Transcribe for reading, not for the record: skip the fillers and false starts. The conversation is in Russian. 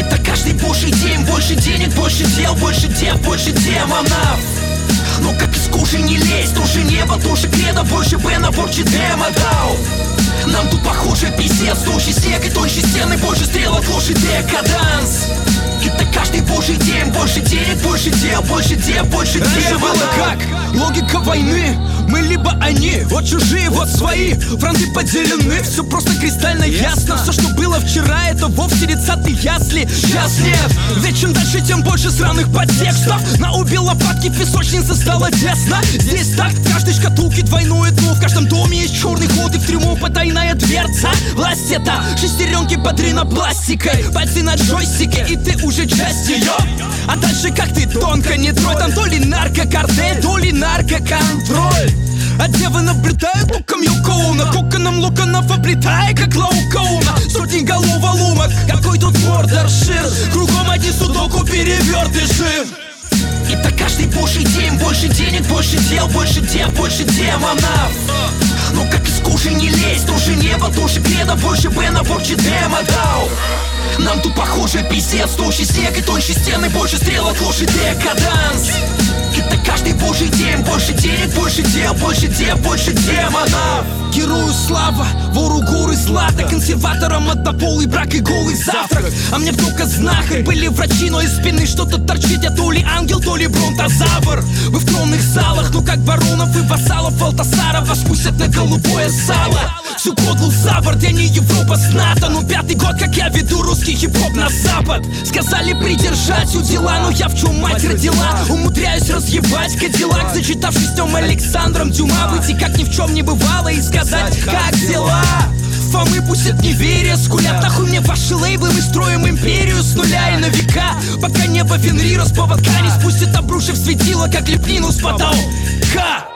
Это каждый божий день. Больше денег, больше дел, больше дев, больше демонов. Но как из кожи не лезь, тоже небо, тоже кредо, больше Бена, больше демо дал. Нам тут похоже пиздец, толще снег и тоньше стены, больше стрелок, ложь и декаданс. Это каждый божий день. Больше денег, больше дел, больше дев, больше раньше было как? Логика войны. Мы либо они, вот чужие, вот свои. Фронты поделены, все просто кристально ясно. Все, что было вчера, это вовсе рецепты ясли. Сейчас нет, ведь чем дальше, тем больше сраных подтекстов. На обе лопатки песочница стала тесно. Здесь так, в каждой шкатулке двойное дно. В каждом доме есть черный ход и в трюму потайная дверца. Власть это шестеренки под ринопластикой, пальцы на джойстике, и ты уже часть ее. А дальше как ты тонко не трой. Там то ли наркокартель, то ли наркоконтроль. А девы наблюдают луком Юкоуна, коконом луканов оплетая, как лаукауна. Сотни голов алумок, какой тут мордоршир. Кругом одни судоку перевертыши. Это каждый божий день. Больше денег, больше дел, больше дев, больше демонов. Но как из кожи не лезь, тоже небо, тоже кредо, больше Бена, больше демо дал. Нам тут похоже пиздец, толще снег и тоньше стены, больше стрелок, ложь и декаданс. Это каждый божий день. Больше денег, больше дел, больше дев, больше демонов. Герою слава, вору горы злата, консерваторам однополый брак и голый завтрак. А мне только знахарь, были врачи, но из спины что-то торчит. Я то ли ангел, то ли бронтозавр. Вы в тронных залах, ну как баронов и вассалов Алтасара вас пустят на голубое сало. Всю кодлу за борт, я не Европа с НАТО. Но 5-й год, как я веду русский хип-хоп на запад. Сказали придержать у дела, но я в чем мать родила. Умудряюсь разъебать кадиллак, зачитавшись Тём Александром Дюма. Выйти как ни в чем не бывало и сказать, как дела. Фомы пустят неверие, скулят нахуй мне ваши лейблы. Мы строим империю с нуля и на века, пока небо Фенрира с поводка не спустит, обрушив светило, как лепнину с потолка.